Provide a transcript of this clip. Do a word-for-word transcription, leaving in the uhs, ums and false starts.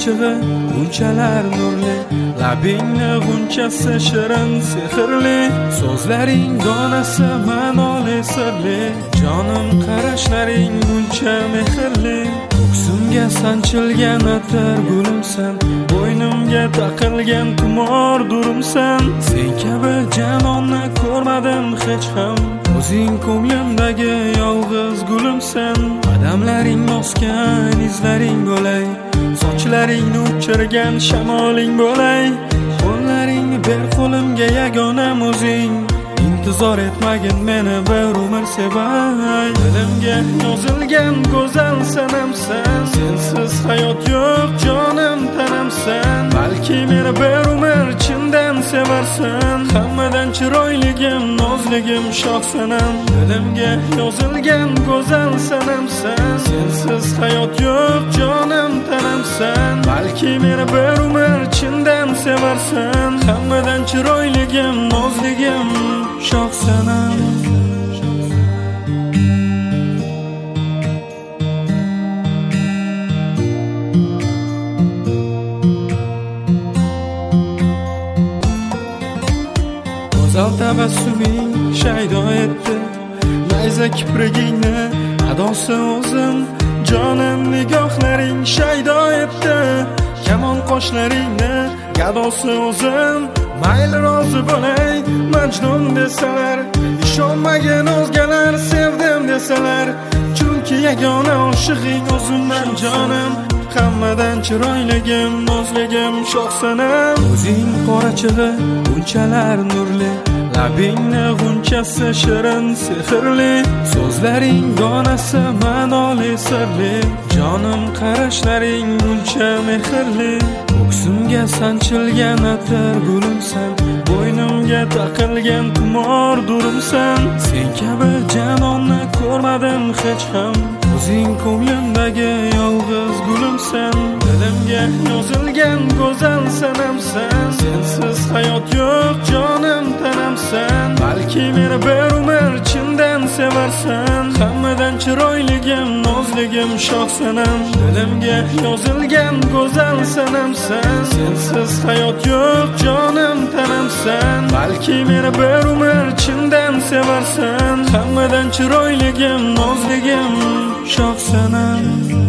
qorachig'i bunchalar nurli, labingni g'unchasi shirin sehrli, so'zlaring donasi ma'noli sirli, jonim qarashlaring buncha mehrli. Ko'ksimga sanchilgan atir gulimsan, bo'ynimga taqilgan tumor durumsan. Sen kabi janonni ko'rmadim hech ham, o'zing ko'nglimdagi yolg'iz gulimsan. Qadamlaring bosgan izlaring bo'lay, sochlaringni uchirgan shamoling bo'lay. Qo'llaringni ber qo'limga yagonam o'zing, intizor etmagin meni bir umr sevay. Dilimga yozilgan go'zal sanamsan, sensiz hayot yo'q jonim tanamsan. Balki meni bir umr chindan sevarsan, hammadan chiroyligim nozligim shoh sanam. Dilimga yozilgan go'zal sanamsan, sensiz hayot yo'q jonim tanamsan. Balki meni bir umr chindan sevarsan, hammadan chiroyligim nozligim shoh sanam. Go'zal tabassuming shaydo etdi, nayza kiprigingni adosi o'zim. Jonim nigohlaring shaydo etdi, kamon qoshlaringni gadosi o'zim. Mayli rozi bo'lay majnun desalar, ishonmagin o'zgalar sevdim desalar. Chunki yagona oshig'ing o'zimman jonim, hammadan chiroyligim nozligim shoh sanam. O'zing qorachig'i bunchalar nurli, labingni g'unchasi shirin sehrli, so'zlaring donasi ma'noli sirli, jonim qarashlaring buncha mehrli. Ko'ksimga sanchilgan atir gulimsan, bo'ynimga taqilgan tumor durumsan. Sen kabi janonni ko'rmadim hech ham, o'zing ko'nglimdagi yolg'iz gulimsan. Dilimga yozilgan go'zal sanamsan, sensiz hayot yo'q jonim tanamsan. Balki meni bir umr chindan sevarsan, hammadan chiroyligim nozligim shoh sanam. Dilimga yozilgan go'zal sanamsan, sensiz hayot yo'q jonim tanamsan. Balki meni bir umr chindan sevarsan, hammadan chiroyligim nozligim shoh sanam.